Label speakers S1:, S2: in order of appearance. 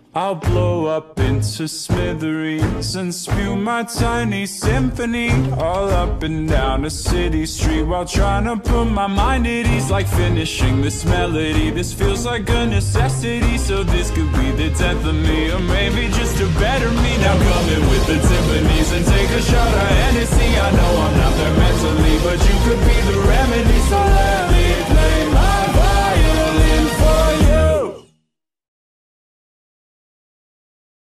S1: I'll blow up into smithereens and spew my tiny symphony all up and down a city street while trying to put my mind at ease. Like finishing this melody, this feels like a necessity. So this could be the death of me, or maybe just a better me. Now come in with the Tiffany's and take a shot of Hennessy. I know I'm not there mentally, but you could be the